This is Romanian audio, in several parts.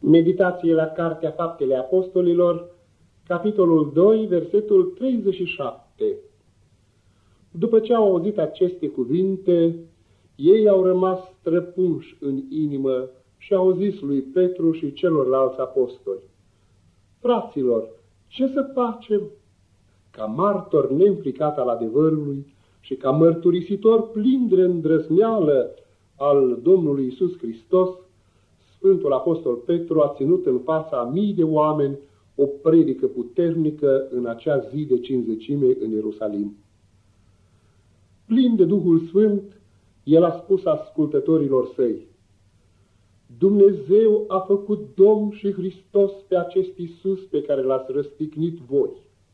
Meditație la Cartea Faptele Apostolilor, capitolul 2, versetul 37. După ce au auzit aceste cuvinte, ei au rămas străpunși în inimă și au zis lui Petru și celorlalți apostoli: Fraților, ce să facem? Ca martor neînfricat al adevărului și ca mărturisitor plin de îndrăzneală al Domnului Iisus Hristos, Sfântul Apostol Petru a ținut în fața a mii de oameni o predică puternică în acea zi de Cincizecime în Ierusalim. Plin de Duhul Sfânt, el a spus ascultătorilor săi: Dumnezeu a făcut Domn și Hristos pe acest Iisus pe care l-ați răstignit voi.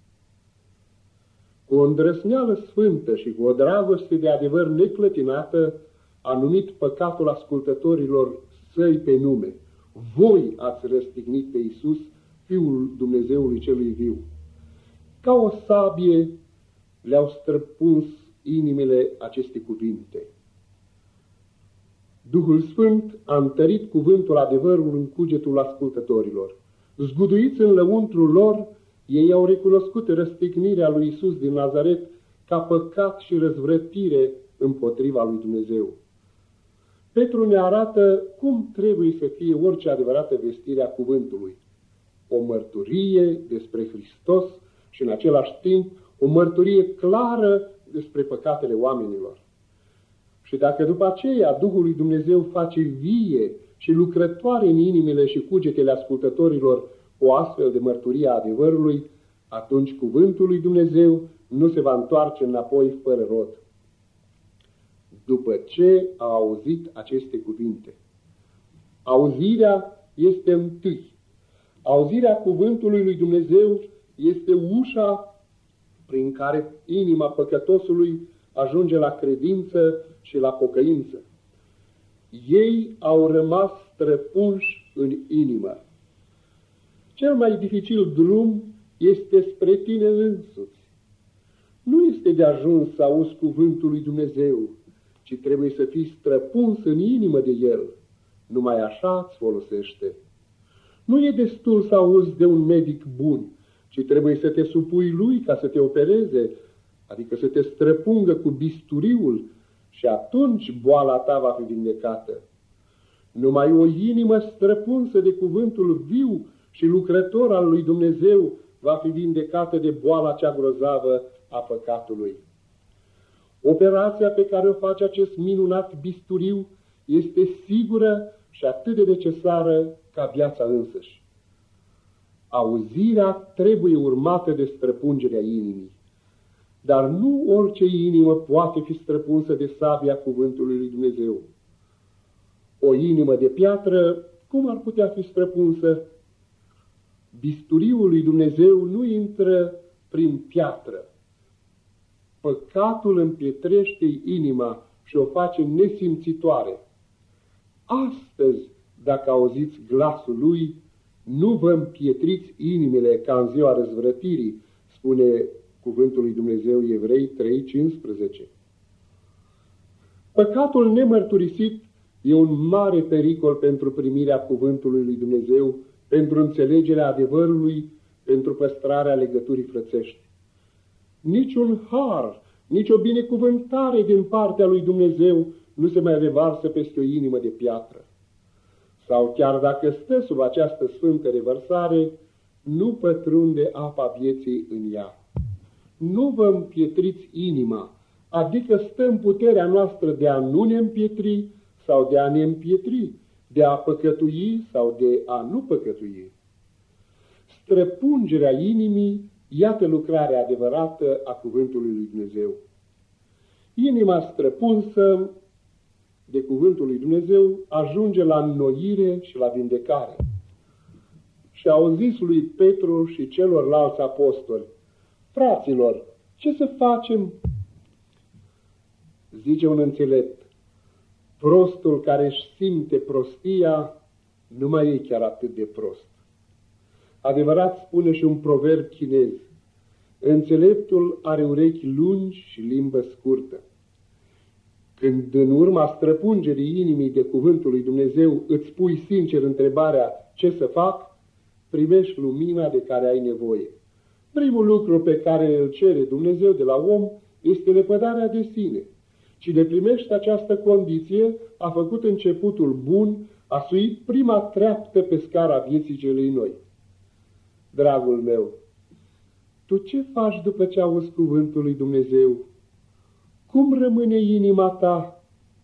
Cu o îndrăzneală sfântă și cu o dragoste de adevăr neclătinată, a numit păcatul ascultătorilor săi pe nume. Voi ați răstignit pe Iisus, Fiul Dumnezeului celui viu. Ca o sabie le-au străpuns inimile aceste cuvinte. Duhul Sfânt a întărit cuvântul adevărului în cugetul ascultătorilor. Zguduiți în lăuntrul lor, ei au recunoscut răstignirea lui Iisus din Nazaret ca păcat și răzvrătire împotriva lui Dumnezeu. Petru ne arată cum trebuie să fie orice adevărată vestire a cuvântului. O mărturie despre Hristos și în același timp o mărturie clară despre păcatele oamenilor. Și dacă după aceea Duhul lui Dumnezeu face vie și lucrătoare în inimile și cugetele ascultătorilor o astfel de mărturie a adevărului, atunci cuvântul lui Dumnezeu nu se va întoarce înapoi fără rod. După ce a auzit aceste cuvinte, auzirea este întâi. Auzirea cuvântului lui Dumnezeu este ușa prin care inima păcătosului ajunge la credință și la pocăință. Ei au rămas străpunși în inimă. Cel mai dificil drum este spre tine însuți. Nu este de ajuns să auzi cuvântul lui Dumnezeu, ci trebuie să fii străpuns în inimă de el. Numai așa îți folosește. Nu e destul să auzi de un medic bun, ci trebuie să te supui lui ca să te opereze, adică să te străpungă cu bisturiul, și atunci boala ta va fi vindecată. Numai o inimă străpunsă de cuvântul viu și lucrător al lui Dumnezeu va fi vindecată de boala cea grozavă a păcatului. Operația pe care o face acest minunat bisturiu este sigură și atât de necesară ca viața însăși. Auzirea trebuie urmată de străpungerea inimii, dar nu orice inimă poate fi străpunsă de sabia cuvântului lui Dumnezeu. O inimă de piatră, cum ar putea fi străpunsă? Bisturiul lui Dumnezeu nu intră prin piatră. Păcatul împietrește inima și o face nesimțitoare. Astăzi, dacă auziți glasul lui, nu vă împietriți inimile ca în ziua răzvrătirii, spune cuvântul lui Dumnezeu, Evrei 3:15. Păcatul nemărturisit e un mare pericol pentru primirea cuvântului lui Dumnezeu, pentru înțelegerea adevărului, pentru păstrarea legăturii frățești. Niciun har, nicio binecuvântare din partea lui Dumnezeu nu se mai revarsă peste o inimă de piatră. Sau chiar dacă stă sub această sfântă revărsare, nu pătrunde apa vieții în ea. Nu vă împietriți inima, adică stă în puterea noastră de a nu ne împietri sau de a ne împietri, de a păcătui sau de a nu păcătui. Străpungerea inimii, iată lucrarea adevărată a cuvântului lui Dumnezeu. Inima străpunsă de cuvântul lui Dumnezeu ajunge la înnoire și la vindecare. Și au zis lui Petru și celorlalți apostoli: Fraților, ce să facem? Zice un înțelept: prostul care își simte prostia nu mai e chiar atât de prost. Adevărat spune și un proverb chinez: înțeleptul are urechi lungi și limbă scurtă. Când în urma străpungerii inimii de cuvântul lui Dumnezeu îți pui sincer întrebarea ce să fac, primești lumina de care ai nevoie. Primul lucru pe care îl cere Dumnezeu de la om este lepădarea de sine. Cine primește această condiție a făcut începutul bun, a suit prima treaptă pe scara vieții celei noi. Dragul meu, tu ce faci după ce auzi cuvântul lui Dumnezeu? Cum rămâne inima ta?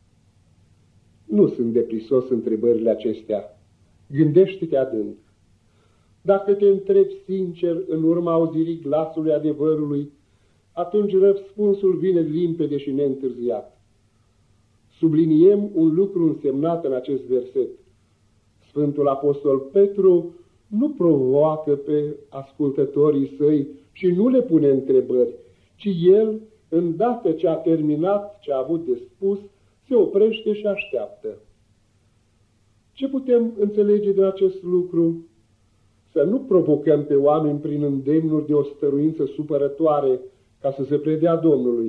Nu sunt de prisos întrebările acestea. Gândește-te adânc. Dacă te întrebi sincer în urma auzirii glasului adevărului, atunci răspunsul vine limpede și neîntârziat. Subliniem un lucru însemnat în acest verset. Sfântul Apostol Petru nu provoacă pe ascultătorii săi și nu le pune întrebări, ci el, îndată ce a terminat ce a avut de spus, se oprește și așteaptă. Ce putem înțelege din acest lucru? Să nu provocăm pe oameni prin îndemnuri de o stăruință supărătoare ca să se predea Domnului.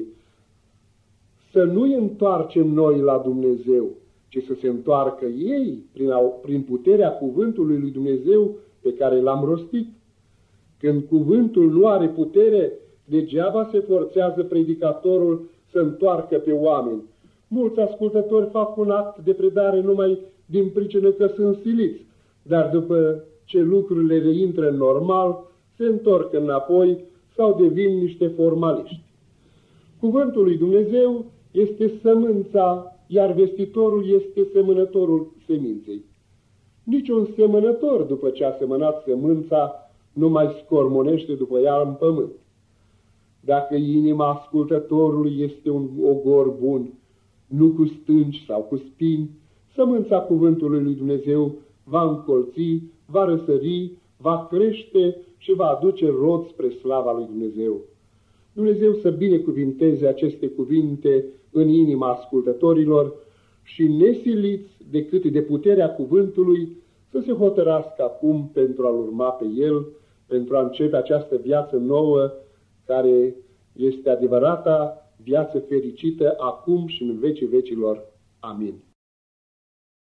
Să nu-i întoarcem noi la Dumnezeu, ci să se întoarcă ei prin puterea cuvântului lui Dumnezeu pe care l-am rostit. Când cuvântul nu are putere, degeaba se forțează predicatorul să întoarcă pe oameni. Mulți ascultători fac un act de predare numai din pricină că sunt siliți, dar după ce lucrurile reintră normal, se întorc înapoi sau devin niște formaliști. Cuvântul lui Dumnezeu este sămânța, iar vestitorul este semănătorul seminței. Niciun semănător, după ce a semănat sămânța, nu mai scormonește după ea în pământ. Dacă inima ascultătorului este un ogor bun, nu cu stânci sau cu spini, sămânța cuvântului lui Dumnezeu va încolți, va răsări, va crește și va aduce rod spre slava lui Dumnezeu. Dumnezeu să binecuvinteze aceste cuvinte în inima ascultătorilor și nesiliți decât de puterea cuvântului să se hotărască acum pentru a-L urma pe El, pentru a începe această viață nouă care este adevărata viață fericită acum și în vecii vecilor. Amin.